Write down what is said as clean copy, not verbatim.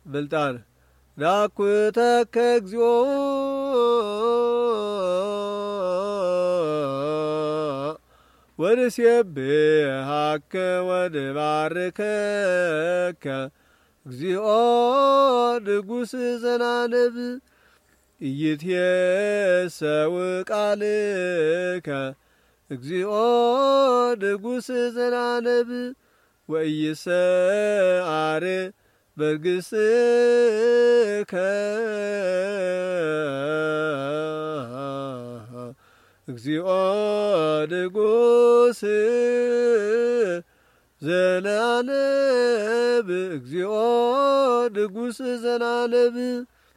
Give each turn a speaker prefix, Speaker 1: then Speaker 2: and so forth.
Speaker 1: ብልጣን ናኩተከ እግዚኦ ወንሴብሐከ ወንባርከከ እግዚኦ ንጉሥ ዘላለም ኢይትየሰው ቃልከ እግዚኦ ንጉሥ ዘላለም ወኢይሰዓር መንግሥትከ እግዚኦ ንጉሥ ዘላለም እግዚኦ ንጉሥ ዘላለም